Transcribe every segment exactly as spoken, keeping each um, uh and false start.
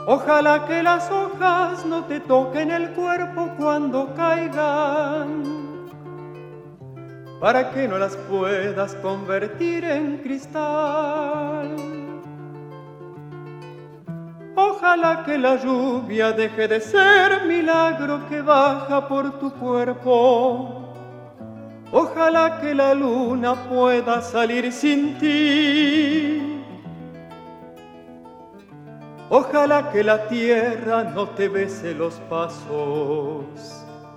Ojalá que las hojas no te toquen el cuerpo cuando caigan, para que no las puedas convertir en cristal. Ojalá que la lluvia deje de ser milagro que baja por tu cuerpo. Ojalá que la luna pueda salir sin ti. Ojalá que la tierra no te bese los pasos.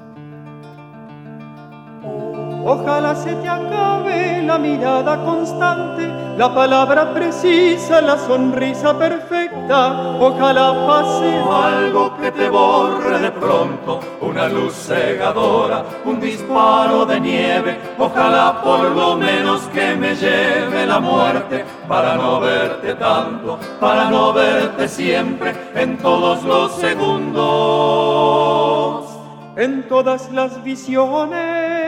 Ojalá se te acabe la mirada constante, la palabra precisa, la sonrisa perfecta. Ojalá pase algo que te borre de pronto, una luz cegadora, un disparo de nieve. Ojalá por lo menos que me lleve la muerte, para no verte tanto, para no verte siempre, en todos los segundos, en todas las visiones.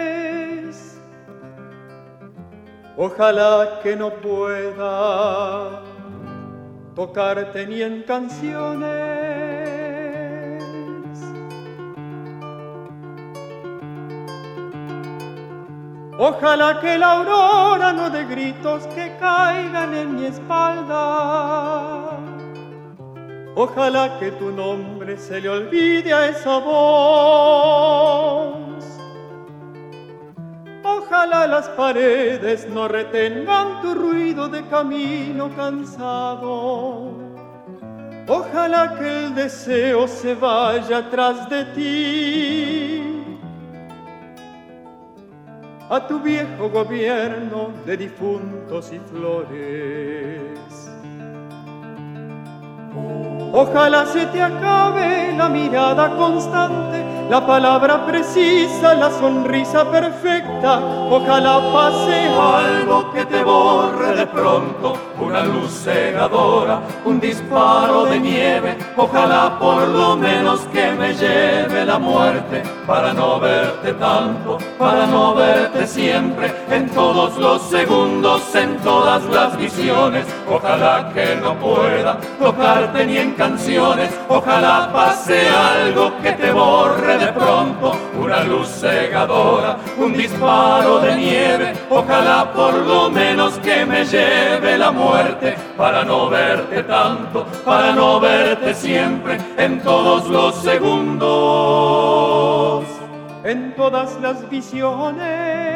Ojalá que no pueda tocarte ni en canciones. Ojalá que la aurora no dé gritos que caigan en mi espalda. Ojalá que tu nombre se le olvide a esa voz. Ojalá las paredes no retengan tu ruido de camino cansado. Ojalá que el deseo se vaya atrás de ti, a tu viejo gobierno de difuntos y flores. Ojalá se te acabe la mirada constante, la palabra precisa, la sonrisa perfecta. Ojalá pase algo que te borre de pronto, una luz cegadora, un disparo de nieve. Ojalá por lo menos que me lleve la muerte, para no verte tanto, para no verte siempre, en todos los segundos, en todas las visiones. Ojalá que no pueda tocarte ni en canciones. Ojalá pase algo que te borre de pronto, una luz cegadora, un disparo de nieve. Ojalá por lo menos que me lleve la muerte, para no verte tanto, para no verte siempre, en todos los segundos, en todas las visiones.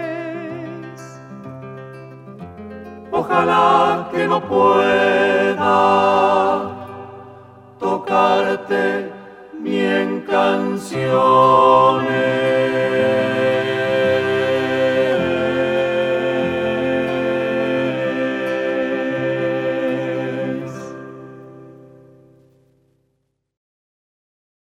Ojalá que no pueda tocarte ni en canciones.